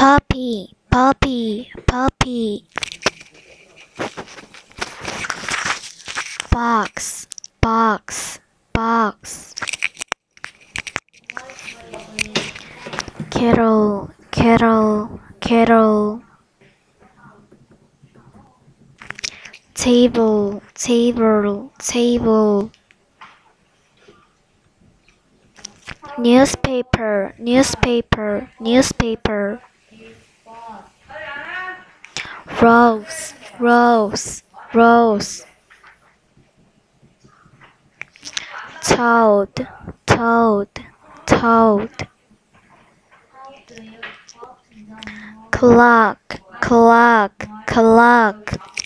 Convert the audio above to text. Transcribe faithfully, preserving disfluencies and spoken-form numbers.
puppy, puppy, puppy. Box, box, box. Kettle, kettle, kettle. Table, table, table. Newspaper, newspaper, newspaper. Rose, rose, rose. Toad, toad, toad. Clock, clock, clock.